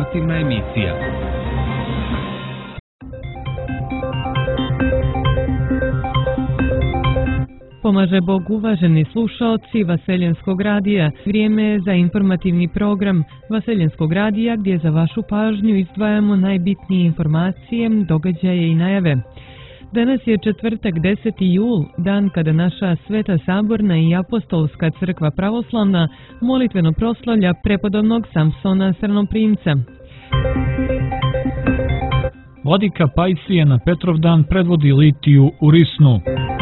informativna emisija. Pomaže Bog, uvaženi slušaoci Vaseljenskog radija. Vrijeme je za informativni program Vaseljenskog radija gdje za vašu pažnju izdvajamo najbitnije informacije, događaje i najave. Danas je četvrtak 10. jul, dan kada naša Sveta Saborna i Apostolska crkva pravoslavna molitveno proslavlja prepodobnog Samsona Crnoprimca. Vladika Pajsije na Petrovdan predvodi litiju u Risnu.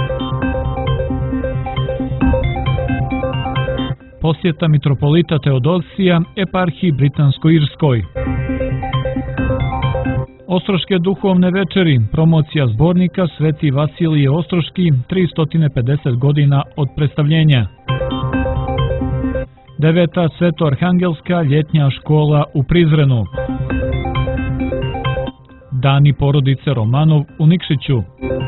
Posjeta mitropolita Teodosija eparhiji Britansko-Irskoj. Ostroške duhovne večeri, promocija zbornika Sveti Vasilije Ostroški, 350 godina od predstavljenja. 9. Sveto-arhangelska ljetnja škola u Prizrenu. Dani porodice Romanov u Nikšiću.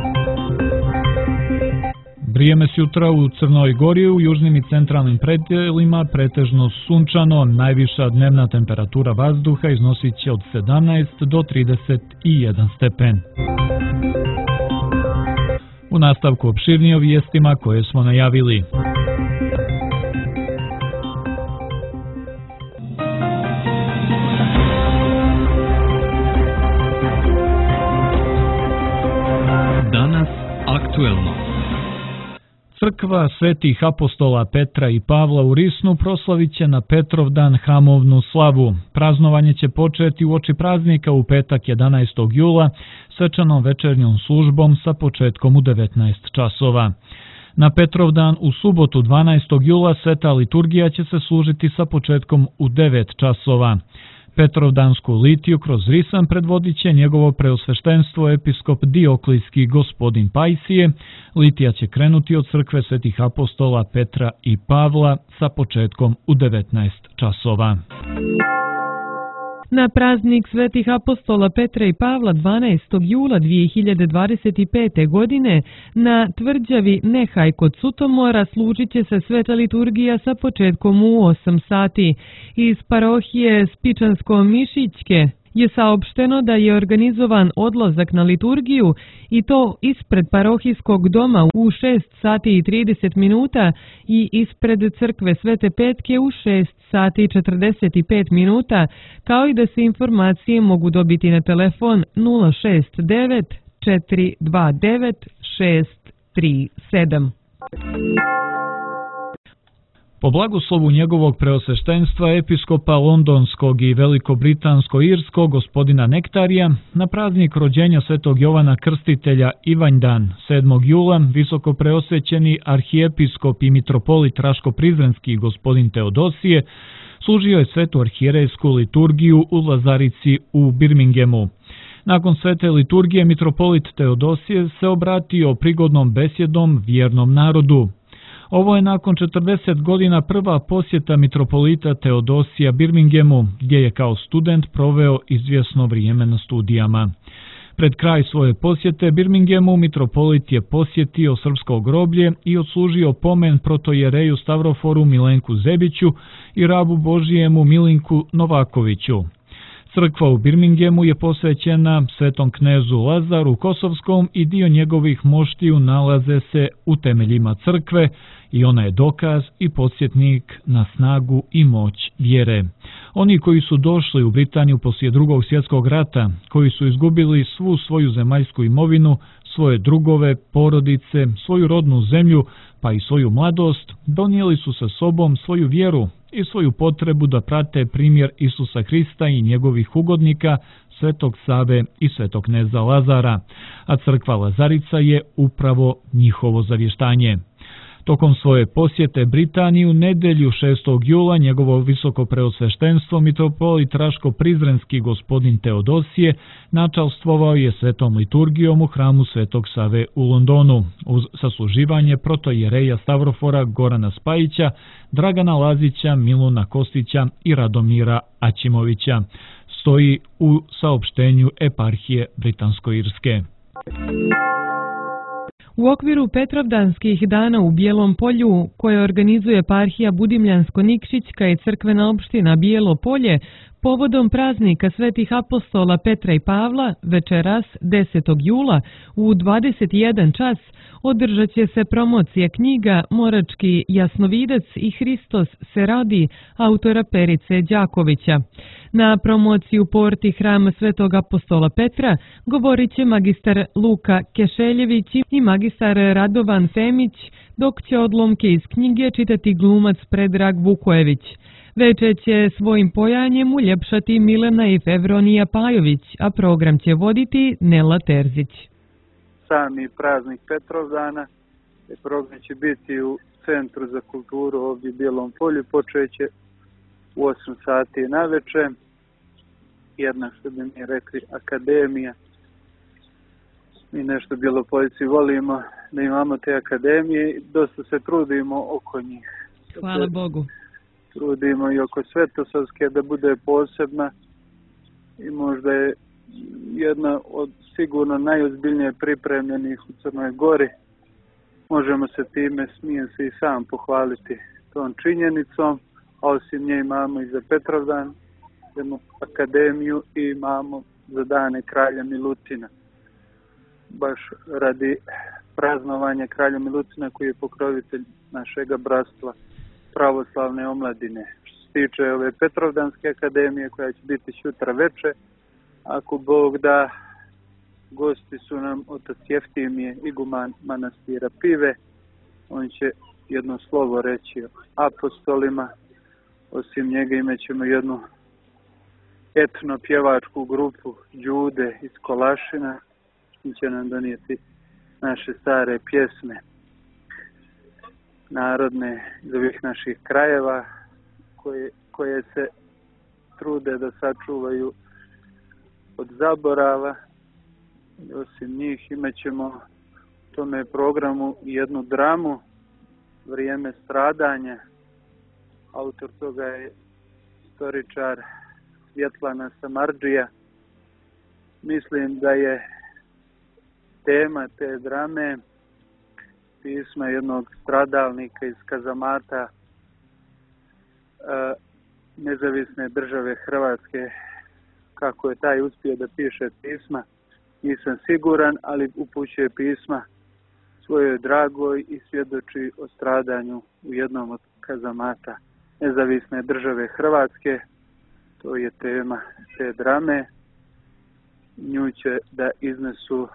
Vrijeme sutra u Crnoj Gori u južnim i centralnim predjelima pretežno sunčano, najviša dnevna temperatura vazduha iznosit će od 17 do 31 stepen. U nastavku opširnije o vijestima koje smo najavili. Danas aktuelno. Crkva svetih apostola Petra i Pavla u Risnu proslavit će na Petrovdan hramovnu slavu. Praznovanje će početi uoči praznika u petak 11. jula svečanom večernjom službom sa početkom u 19 časova. Na Petrovdan u subotu 12. jula sveta liturgija će se služiti sa početkom u 9 časova. Petrovdansku litiju kroz Risan predvodit će njegovo preosveštenstvo episkop Dioklijski gospodin Pajsije. Litija će krenuti od crkve svetih apostola Petra i Pavla sa početkom u 19 časova. Na praznik svetih apostola Petra i Pavla 12. jula 2025. godine na tvrđavi Nehaj kod Sutomora služit će se sveta liturgija sa početkom u 8 sati. Iz parohije Spičansko-Mišićke je saopšteno da je organizovan odlazak na liturgiju i to ispred parohijskog doma u 6 sati i 30 minuta i ispred crkve Svete Petke u 6 sati i 45 minuta, kao i da se informacije mogu dobiti na telefon 069 429 637. Po blagoslovu njegovog preosveštenstva episkopa londonskog i veliko-britansko-irskog gospodina Nektarija, na praznik rođenja svetog Jovana Krstitelja Ivanjdan 7. jula visoko preosvećeni arhijepiskop i mitropolit Raško-Prizrenski gospodin Teodosije služio je svetu arhijerejsku liturgiju u Lazarici u Birminghamu. Nakon svete liturgije mitropolit Teodosije se obratio prigodnom besjedom vjernom narodu. Ovo je nakon 40 godina prva posjeta mitropolita Teodosija Birminghamu, gdje je kao student proveo izvjesno vrijeme na studijama. Pred kraj svoje posjete Birminghamu mitropolit je posjetio srpsko groblje i odslužio pomen protojereju Stavroforu Milenku Zebiću i rabu Božijemu Milinku Novakoviću. Crkva u Birminghamu je posvećena svetom knezu Lazaru Kosovskom i dio njegovih moštiju nalaze se u temeljima crkve i ona je dokaz i podsjetnik na snagu i moć vjere. Oni koji su došli u Britaniju poslije Drugog svjetskog rata, koji su izgubili svu svoju zemaljsku imovinu, svoje drugove, porodice, svoju rodnu zemlju, pa i svoju mladost, donijeli su sa sobom svoju vjeru i svoju potrebu da prate primjer Isusa Hrista i njegovih ugodnika, svetog Save i svetog kneza Lazara, a crkva Lazarica je upravo njihovo zavještanje. Tokom svoje posjete Britaniju nedelju 6. jula njegovo visoko preosveštenstvo mitropolit Raško-Prizrenski gospodin Teodosije načalstvovao je svetom liturgijom u hramu svetog Save u Londonu uz sasluživanje protojereja Stavrofora Gorana Spajića, Dragana Lazića, Miluna Kostića i Radomira Aćimovića, stoji u saopštenju eparhije Britansko-Irske. U okviru Petrovdanskih dana u Bijelom Polju, koje organizuje eparhija Budimljansko-Nikšićka i crkvena opština Bijelo Polje, Povodom praznika svetih apostola Petra i Pavla, večeras 10. jula u 21 čas održat će se promocija knjiga Morački jasnovidec i Hristos se radi autora Perice Đakovića. Na promociju porti hrama svetog apostola Petra govorit će magistar Luka Kešeljević i magistar Radovan Femić, dok će odlomke iz knjige čitati glumac Predrag Vukojević. Večer će svojim pojanjem uljepšati Milena i Fevronija Pajović, a program će voditi Nela Terzić. Sami praznik Petrovdana, program će biti u Centru za kulturu ovdje u Bijelom Polju, počeće u 8 sati naveče. Jedna, što bi mi rekli, akademija. Mi nešto Bjelopoljci volimo da imamo te akademije i dosta se trudimo oko njih. Hvala Bogu. Trudimo i oko Svetosavske da bude posebna i možda je jedna od sigurno najozbiljnije pripremljenih u Crnoj Gori. Možemo se time, smijem se i sam pohvaliti tom činjenicom, a osim nje imamo i za Petrovdan jednu akademiju i imamo za dane kralja Milutina. Baš radi praznovanja kralja Milutina koji je pokrovitelj našega bratstva pravoslavne omladine. Što se tiče ove Petrovdanske akademije koja će biti sutra veče, ako Bog da, gosti su nam otac Jeftimije, iguman manastira Pive. On će jedno slovo reći o apostolima. Osim njega imat ćemo jednu etno pjevačku grupu Đude iz Kolašina, koji će nam donijeti naše stare pjesme narodne iz ovih naših krajeva koje se trude da sačuvaju od zaborava. I osim njih imat ćemo u tome programu jednu dramu Vrijeme stradanja. Autor toga je istoričar Svjetlana Samardžija. Mislim da je tema te drame pisma jednog stradalnika iz kazamata Nezavisne države Hrvatske. Kako je taj uspio da piše pisma, nisam siguran, ali upućuje pisma svojoj dragoj i svjedoči o stradanju u jednom od kazamata Nezavisne države Hrvatske. To je tema te drame. Nju će da iznesu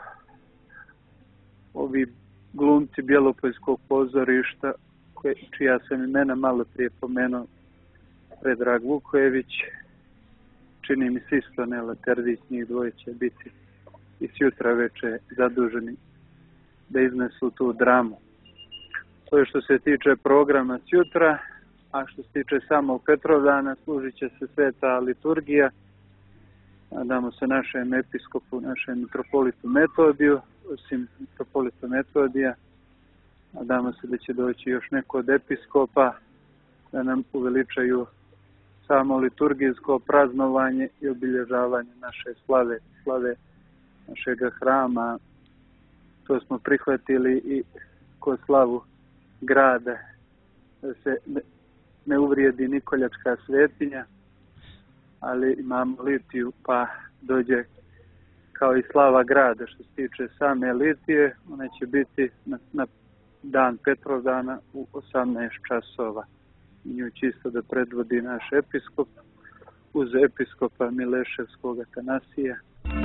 ovi glumci Bjelopoljskog pozorišta, čija sam imena malo prije pomenuo, Predrag Vukojević, čini mi se isto Nela Terzić, njih dvoje će biti i sutra veče zaduženi da iznesu tu dramu. To je što se tiče programa sutra, a što se tiče samog Petrovdana, služit će se sveta liturgija. Nadamo se našem episkopu, našem mitropolitu Metodiju, osim mitropolita Metodija. Nadamo se da će doći još neko od episkopa da nam uveličaju samo liturgijsko praznovanje i obilježavanje naše slave našega hrama. To smo prihvatili i ko slavu grada, da se ne uvrijedi Nikoljačka svetinja, ali imamo litiju pa dođe kao i slava grada. Što se tiče same litije, ona će biti na dan Petrovdana u 18 časova. Nju čisto da predvodi naš episkop uz episkopa Mileševskog Atanasija.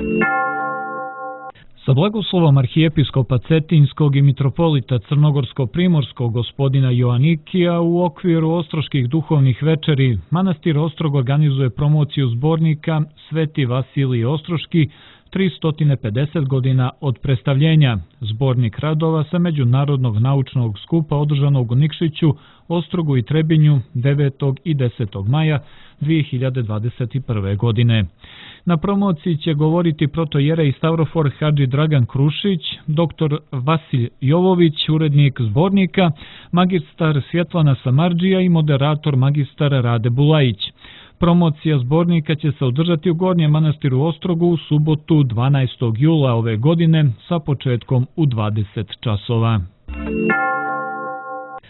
Sa blagoslovom arhijepiskopa Cetinskog i mitropolita Crnogorsko-primorskog gospodina Joanikija u okviru Ostroških duhovnih večeri manastir Ostrog organizuje promociju zbornika Sveti Vasilij Ostroški 350 godina od predstavljenja. Zbornik radova sa Međunarodnog naučnog skupa održanog u Nikšiću, Ostrogu i Trebinju 9. i 10. maja 2021. godine. Na promociji će govoriti protojerej Stavrofor Hadži Dragan Krušić, dr. Vasilj Jovović, urednik zbornika, magistar Svjetlana Samardžija i moderator magistar Rade Bulajić. Promocija zbornika će se održati u Gornjem manastiru Ostrogu u subotu 12. jula ove godine sa početkom u 20 časova.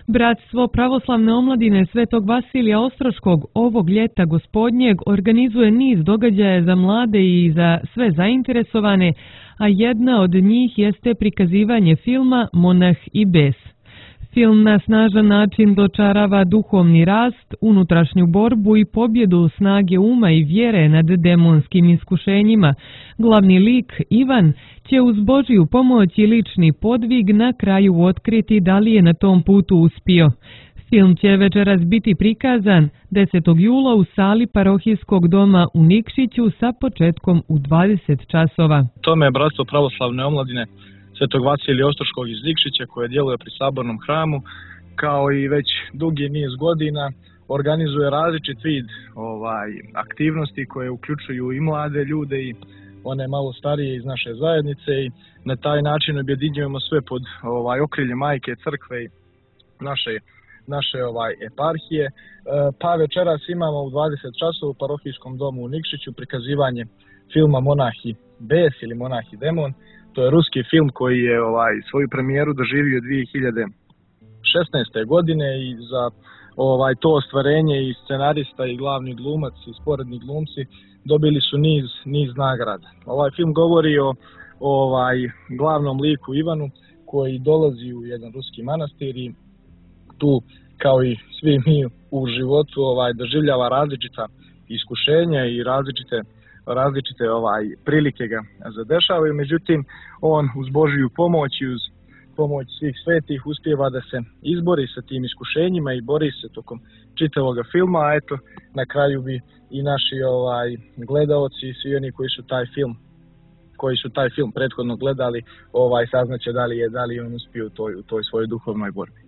Bratstvo pravoslavne omladine Svetog Vasilija Ostroškog ovog ljeta gospodnjeg organizuje niz događaja za mlade i za sve zainteresovane, a jedna od njih jeste prikazivanje filma Monah i bes. Film na snažan način dočarava duhovni rast, unutrašnju borbu i pobjedu snage uma i vjere nad demonskim iskušenjima. Glavni lik, Ivan, će uz Božju pomoć i lični podvig na kraju otkriti da li je na tom putu uspio. Film će večeras biti prikazan 10. jula u sali parohijskog doma u Nikšiću sa početkom u 20 časova. Tome je Bratstvo pravoslavne omladine Svetog Vasilija Ostroškog iz Nikšića koje djeluje pri Sabornom hramu, kao i već dugi niz godina organizuje različit vid aktivnosti koje uključuju i mlade ljude i one malo starije iz naše zajednice i na taj način objedinjujemo sve pod okrilje Majke Crkve i naše eparhije. Pa večeras imamo u 20 časova u parohijskom domu u Nikšiću prikazivanje filma Monah i bes ili Monah i demon. To je ruski film koji je svoju premijeru doživio 2016. godine i za to ostvarenje i scenarista i glavni glumac i sporedni glumci dobili su niz nagrada. Ovaj film govori o glavnom liku Ivanu koji dolazi u jedan ruski manastir i tu, kao i svi mi u životu, doživljava različita iskušenja i različite prilike ga zadešavaju. Međutim, on uz Božju pomoć i uz pomoć svih svetih uspijeva da se izbori sa tim iskušenjima i bori se tokom čitavoga filma, a eto, na kraju bi i naši gledaoci i svi oni koji su taj film prethodno gledali, saznaće da li je on uspio u toj svojoj duhovnoj borbi.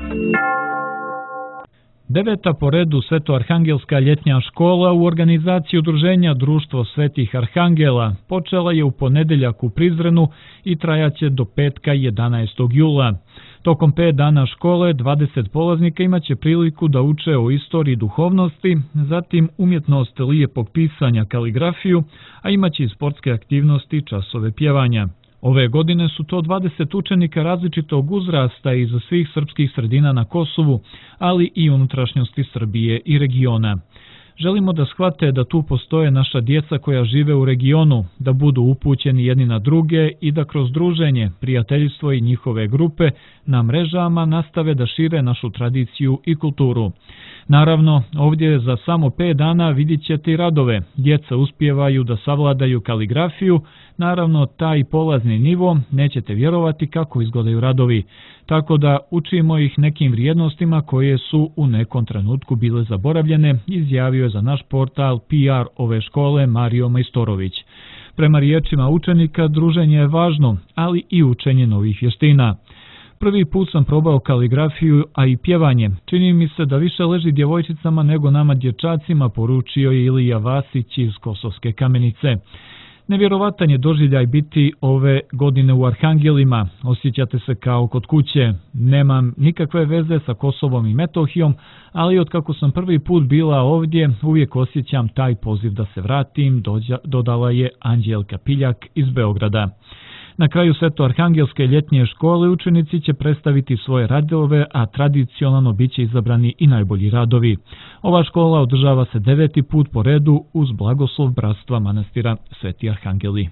9. po redu Svetoarhangelska ljetnja škola u organizaciji udruženja Društvo svetih arhangela počela je u ponedeljak u Prizrenu i trajaće do petka 11. jula. Tokom 5 dana škole 20 polaznika imaće priliku da uče o istoriji duhovnosti, zatim umjetnost lijepog pisanja, kaligrafiju, a imaće i sportske aktivnosti i časove pjevanja. Ove godine su to 20 učenika različitog uzrasta iz svih srpskih sredina na Kosovu, ali i unutrašnjosti Srbije i regiona. Želimo da shvate da tu postoje naša djeca koja žive u regionu, da budu upućeni jedni na druge i da kroz druženje, prijateljstvo i njihove grupe na mrežama nastave da šire našu tradiciju i kulturu. Naravno, ovdje za samo 5 dana vidjet ćete i radove. Djeca uspijevaju da savladaju kaligrafiju, naravno taj polazni nivo nećete vjerovati kako izgledaju radovi. Tako da učimo ih nekim vrijednostima koje su u nekom trenutku bile zaboravljene, izjavio je za naš portal PR ove škole Mario Majstorović. Prema riječima učenika, druženje je važno, ali i učenje novih vještina. Prvi put sam probao kaligrafiju, a i pjevanje. Čini mi se da više leži djevojčicama nego nama dječacima, poručio je Ilija Vasić iz Kosovske Kamenice. Nevjerovatan je doživljaj biti ove godine u Arhangelima. Osjećate se kao kod kuće. Nemam nikakve veze sa Kosovom i Metohijom, ali od kako sam prvi put bila ovdje, uvijek osjećam taj poziv da se vratim, dodala je Anđelka Piljak iz Beograda. Na kraju Svetoarhangelske ljetnje škole učenici će predstaviti svoje radove, a tradicionalno bit će izabrani i najbolji radovi. Ova škola održava se 9. put po redu uz blagoslov Bratstva manastira Sveti Arhangeli.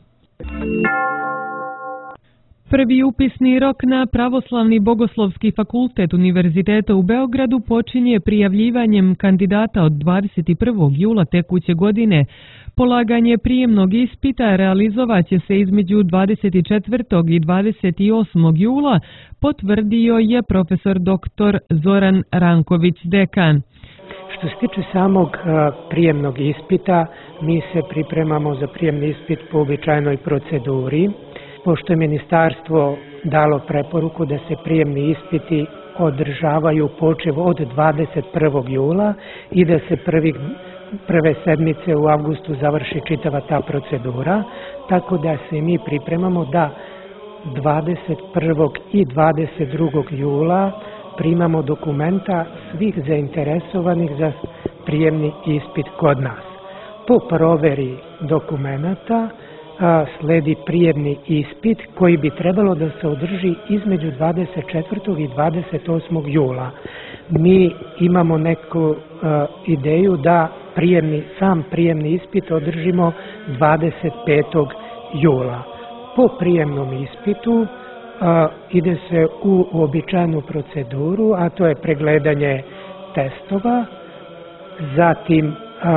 Prvi upisni rok na Pravoslavni bogoslovski fakultet Univerziteta u Beogradu počinje prijavljivanjem kandidata od 21. jula tekuće godine. Polaganje prijemnog ispita realizovat će se između 24. i 28. jula, potvrdio je profesor dr. Zoran Ranković, dekan. Što se tiče samog prijemnog ispita, mi se pripremamo za prijemni ispit po uobičajenoj proceduri. Pošto je ministarstvo dalo preporuku da se prijemni ispiti održavaju počev od 21. jula i da se prve sedmice u avgustu završi čitava ta procedura, tako da se mi pripremamo da 21. i 22. jula primamo dokumenta svih zainteresovanih za prijemni ispit kod nas. Po proveri dokumenata sledi prijemni ispit koji bi trebalo da se održi između 24. i 28. jula. Mi imamo neku ideju da sam prijemni ispit održimo 25. jula. Po prijemnom ispitu ide se u uobičajenu proceduru, a to je pregledanje testova, zatim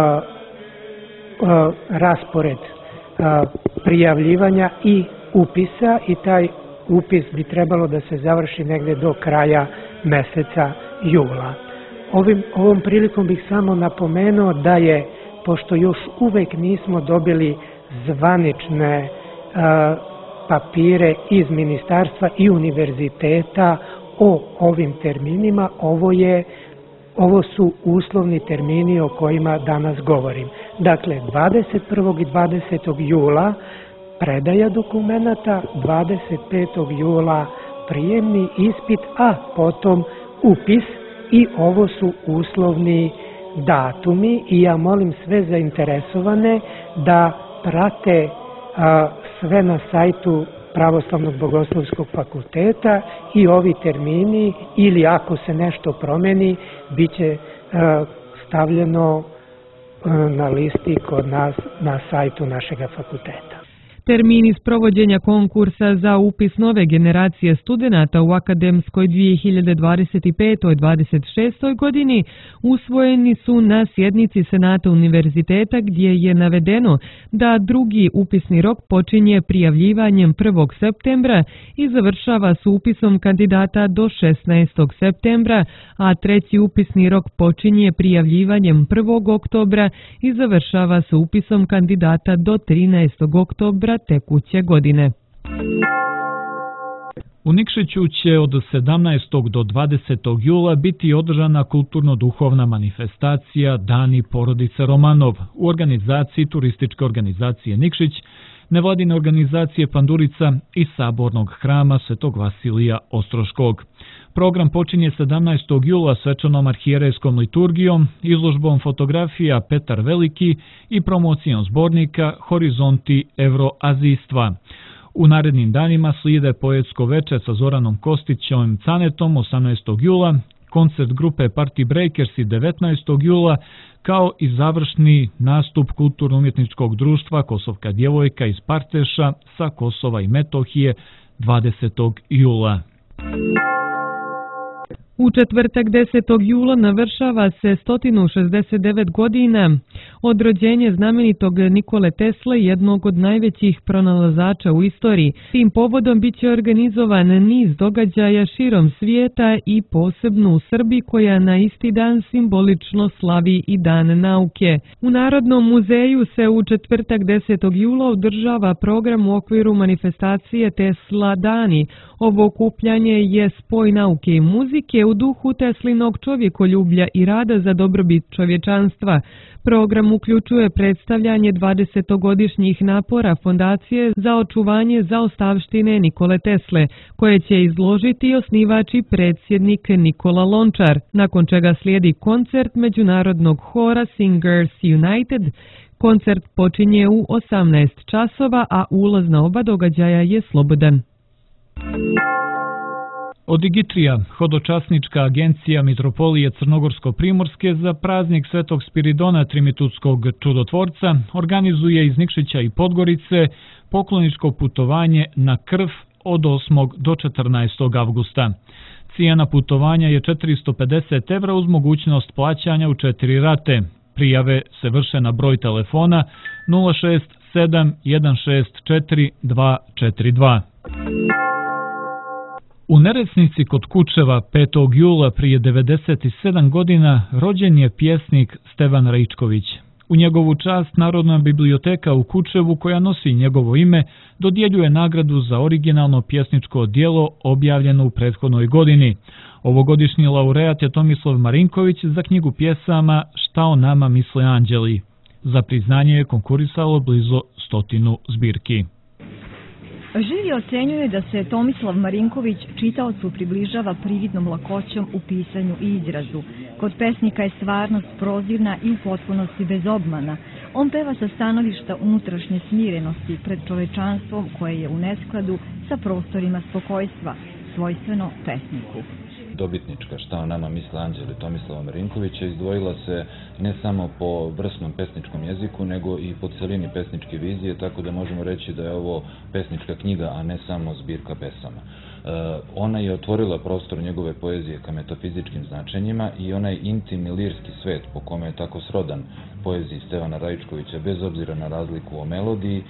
raspored prijavljivanja i upisa, i taj upis bi trebalo da se završi negde do kraja meseca jula. Ovom prilikom bih samo napomenuo da je, pošto još uvek nismo dobili zvanične papire iz ministarstva i univerziteta o ovim terminima, ovo su uslovni termini o kojima danas govorim. Dakle, 21. i 20. jula predaja dokumenata, 25. jula prijemni ispit, a potom upis, i ovo su uslovni datumi, i ja molim sve zainteresovane da prate sve na sajtu Pravoslavnog bogoslovskog fakulteta, i ovi termini, ili ako se nešto promeni, bit će stavljeno na listi kod nas na sajtu našega fakulteta. Termini sprovođenja konkursa za upis nove generacije studenata u akademskoj 2025-26. godini usvojeni su na sjednici Senata univerziteta, gdje je navedeno da drugi upisni rok počinje prijavljivanjem 1. septembra i završava s upisom kandidata do 16. septembra, a treći upisni rok počinje prijavljivanjem 1. oktobra i završava s upisom kandidata do 13. oktobra tekuće godine. U Nikšiću će od 17. do 20. jula biti održana kulturno-duhovna manifestacija Dani porodice Romanov u organizaciji Turističke organizacije Nikšić, nevladine organizacije Pandurica i Sabornog hrama Svetog Vasilija Ostroškog. Program počinje 17. jula svečanom arhijerejskom liturgijom, izložbom fotografija Petar Veliki i promocijom zbornika Horizonti Evroazijstva. U narednim danima slijede poetsko veče sa Zoranom Kostićem Canetom 18. jula, koncert grupe Party Breakersi 19. jula, kao i završni nastup Kulturno-umjetničkog društva Kosovka djevojka iz Parteša sa Kosova i Metohije 20. jula. U četvrtak 10. jula navršava se 169 godina od rođenja znamenitog Nikole Tesle, jednog od najvećih pronalazača u istoriji. Tim povodom bit će organizovan niz događaja širom svijeta i posebno u Srbiji, koja na isti dan simbolično slavi i Dan nauke. U Narodnom muzeju se u četvrtak 10. jula održava program u okviru manifestacije Tesla Dani. Ovo okupljanje je spoj nauke i muzike u duhu Teslinog čovjekoljublja i rada za dobrobit čovječanstva. Program uključuje predstavljanje 20-godišnjih napora Fondacije za očuvanje zaostavštine Nikole Tesle, koje će izložiti osnivač i predsjednik Nikola Lončar, nakon čega slijedi koncert međunarodnog hora Singers United. Koncert počinje u 18 časova, a ulaz na oba događaja je slobodan. Odigitrija, hodočasnička agencija Mitropolije Crnogorsko-Primorske za praznik Svetog Spiridona Trimitutskog čudotvorca, organizuje iz Nikšića i Podgorice pokloničko putovanje na Krv od 8. do 14. avgusta. Cijena putovanja je 450 evra uz mogućnost plaćanja u 4 rate. Prijave se vrše na broj telefona 067 164 242. U Neresnici kod Kučeva 5. jula prije 97 godina rođen je pjesnik Stevan Raičković. U njegovu čast Narodna biblioteka u Kučevu, koja nosi njegovo ime, dodjeljuje nagradu za originalno pjesničko djelo objavljeno u prethodnoj godini. Ovogodišnji laureat je Tomislav Marinković za knjigu pjesama Šta o nama misle anđeli. Za priznanje je konkurisalo blizu 100 zbirki. Žiri ocenjuje da se Tomislav Marinković čitaocu približava prividnom lakoćom u pisanju i izrazu. Kod pesnika je stvarnost prozirna i u potpunosti bez obmana, On peva sa stanovišta unutrašnje smirenosti pred čovečanstvom koje je u neskladu sa prostorima spokojstva, svojstveno pesniku. Dobitnička Šta o nama misle anđeli Tomislava Marinkovića izdvojila se ne samo po vrsnom pesničkom jeziku, nego i po celini pesničke vizije, tako da možemo reći da je ovo pesnička knjiga, a ne samo zbirka pesama. Ona je otvorila prostor njegove poezije ka metafizičkim značenjima i onaj intimni lirski svet po kome je tako srodan poeziji Stevana Raičkovića, bez obzira na razliku o melodiji,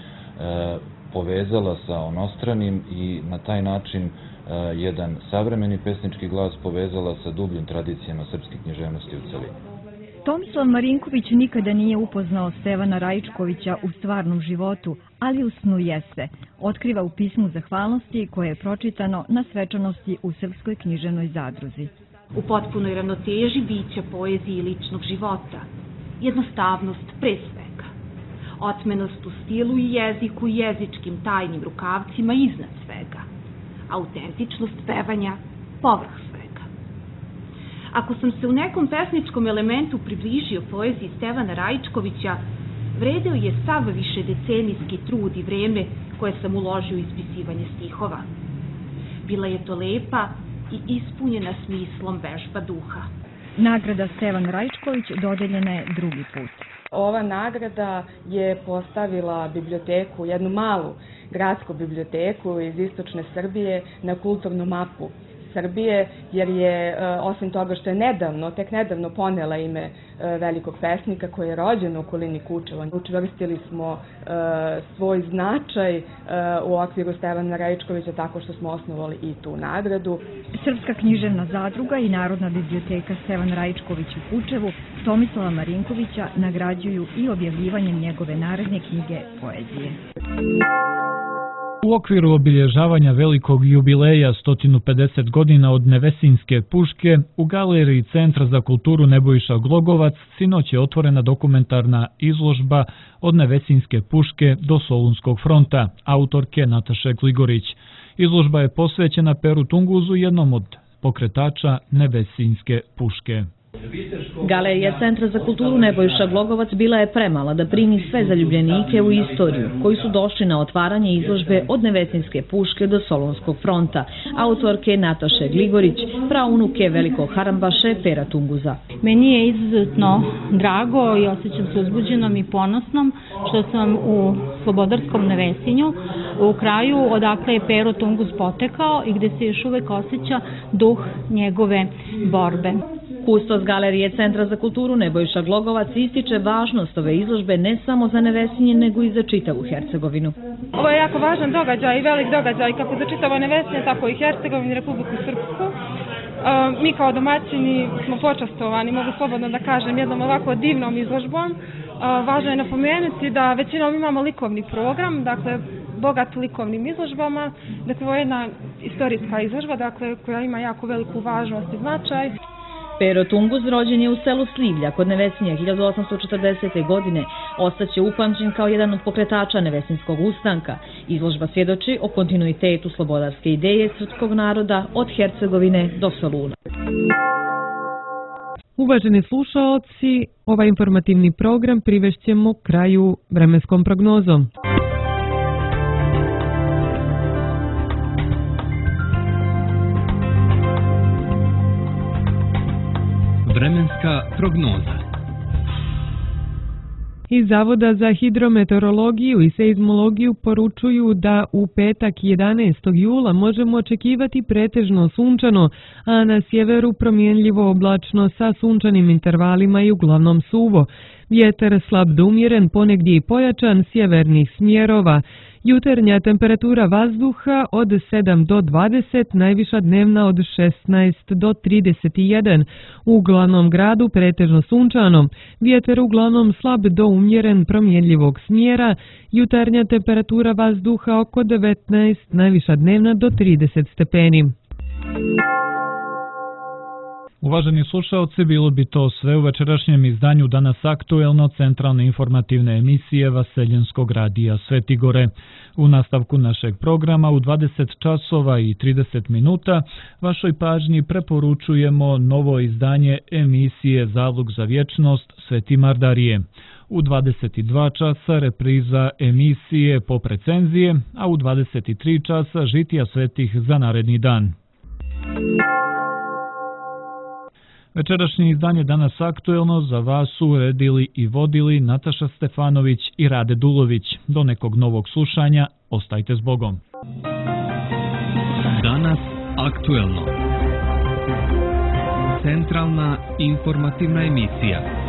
povezala sa onostranim i na taj način jedan savremeni pesnički glas povezala sa dubljim tradicijama srpske književnosti u celini. Tomislav Marinković nikada nije upoznao Stevana Raičkovića u stvarnom životu, ali u snu jeste. Otkriva u pismu zahvalnosti koje je pročitano na svečanosti u Srpskoj književnoj zadruzi. U potpunoj ravnoteži bića poezije i ličnog života. Jednostavnost pre svega. Otmenost u stilu i jeziku i jezičkim tajnim rukavcima iznad svega. Autentičnost pevanja povrh svega. Ako sam se u nekom pesničkom elementu približio poeziji Stevana Raičkovića, vredeo je sav višedecenijski trud i vreme koje sam uložio u ispisivanje stihova. Bila je to lepa i ispunjena smislom vežba duha. Nagrada Stevan Raičković dodeljena je drugi put. Ova nagrada je postavila biblioteku, jednu malu gradsku biblioteku iz istočne Srbije na kulturnu mapu Srbije, jer je, osim toga što je tek nedavno ponela ime velikog pesnika koji je rođen u okolini Kučeva. Učvrstili smo svoj značaj u okviru Stevana Raičkovića tako što smo osnovali i tu nagradu. Srpska književna zadruga i Narodna biblioteka Stevan Raičković u Kučevu Tomislava Marinkovića nagrađuju i objavljivanjem njegove naredne knjige poezije. U okviru obilježavanja velikog jubileja 150 godina od Nevesinjske puške u galeriji Centra za kulturu Nebojša Glogovac sinoć je otvorena dokumentarna izložba Od Nevesinjske puške do Solunskog fronta autorke Nataše Gligorić. Izložba je posvećena Peru Tunguzu, jednom od pokretača Nevesinjske puške. Galerija Centra za kulturu Nebojša Glogovac bila je premala da primi sve zaljubljenike u istoriju koji su došli na otvaranje izložbe Od Nevesinjske puške do Solunskog fronta autorke Nataše Gligorić, praunuke velikog harambaše Pera Tunguza. Meni je izuzetno drago i osjećam se uzbuđenom i ponosnom što sam u Slobodarskom Nevesinju, u kraju odakle je Pero Tunguz potekao i gde se još uvek osjeća duh njegove borbe. Kustos Galerije Centra za kulturu Nebojša Glogovac ističe važnost ove izložbe ne samo za Nevesinje, nego i za čitavu Hercegovinu. Ovo je jako važan događaj i velik događaj kako za čitavo Nevesinje, tako i Hercegovinu i Republiku Srpsku. Mi kao domaćini smo počastovani, mogu slobodno da kažem, jednom ovako divnom izložbom. Važno je napomenuti da većinom imamo likovni program, dakle bogat likovnim izložbama, dakle ovo je jedna istorijska izložba, dakle koja ima jako veliku važnost i značaj. Pero Tunguz rođen je u selu Slivlja kod Nevesinja 1840. godine. Ostaće upamćen kao jedan od pokretača Nevesinjskog ustanka. Izložba svjedoči o kontinuitetu slobodarske ideje srpskog naroda od Hercegovine do Soluna. Uvaženi slušaoci, ovaj informativni program privešćemo kraju vremenskom prognozom. Vremenska prognoza. Iz Zavoda za hidrometeorologiju i seizmologiju poručuju da u petak 11. jula možemo očekivati pretežno sunčano, a na sjeveru promjenljivo oblačno sa sunčanim intervalima i uglavnom suvo. Vjetar slab do umjeren, ponegdje i pojačan sjevernih smjerova. Jutarnja temperatura vazduha od 7 do 20, najviša dnevna od 16 do 31. U glavnom gradu pretežno sunčano. Vjetar uglavnom slab do umjeren promjenljivog smjera. Jutarnja temperatura vazduha oko 19, najviša dnevna do 30 stepeni. Uvaženi slušalci, bilo bi to sve u večerašnjem izdanju Danas aktuelno centralne informativne emisije Vaseljenskog radija Svetigore. U nastavku našeg programa u 20 časova i 30 minuta vašoj pažnji preporučujemo novo izdanje emisije Zalog za vječnost Sveti Mardarije. U 22 časa repriza emisije Pop recenzije, a u 23 časa žitija svetih za naredni dan. Večerašnje izdanje Danas aktuelno za vas su uredili i vodili Nataša Stefanović i Rade Dulović. Do nekog novog slušanja, ostajte s Bogom. Danas aktuelno. Centralna informativna emisija.